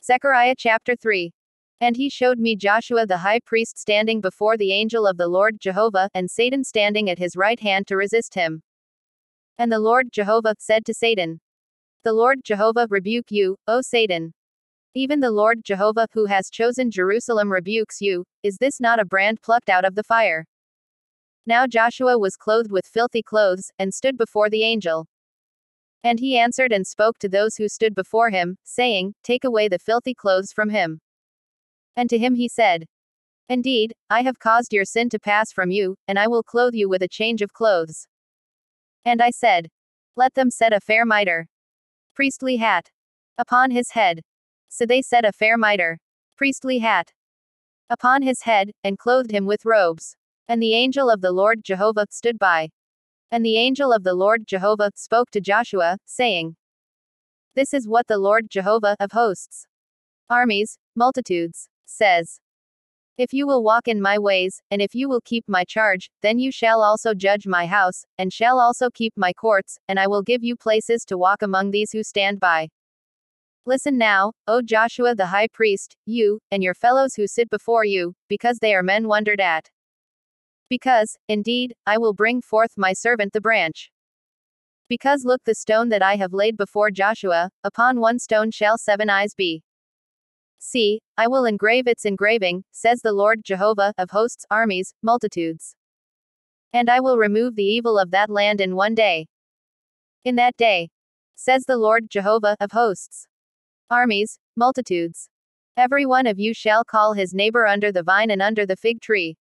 Zechariah chapter 3. And he showed me Joshua the high priest standing before the angel of the Lord Jehovah, and Satan standing at his right hand to resist him. And the Lord Jehovah said to Satan, The Lord Jehovah rebuke you, O Satan. Even the Lord Jehovah, who has chosen Jerusalem, rebukes you. Is this not a brand plucked out of the fire? Now Joshua was clothed with filthy clothes, and stood before the angel. And he answered and spoke to those who stood before him, saying, Take away the filthy clothes from him. And to him he said, Indeed, I have caused your sin to pass from you, and I will clothe you with a change of clothes. And I said, Let them set a fair mitre, priestly hat, upon his head. So they set a fair mitre, priestly hat, upon his head, and clothed him with robes. And the angel of the Lord Jehovah stood by. And the angel of the Lord Jehovah spoke to Joshua, saying, This is what the Lord Jehovah of hosts, armies, multitudes, says. If you will walk in my ways, and if you will keep my charge, then you shall also judge my house, and shall also keep my courts, and I will give you places to walk among these who stand by. Listen now, O Joshua the high priest, you, and your fellows who sit before you, because they are men wondered at. Because, indeed, I will bring forth my servant the branch. Because look, the stone that I have laid before Joshua, upon one stone shall 7 eyes be. See, I will engrave its engraving, says the Lord Jehovah of hosts, armies, multitudes. And I will remove the evil of that land in one day. In that day, says the Lord Jehovah of hosts, armies, multitudes. Every one of you shall call his neighbor under the vine and under the fig tree.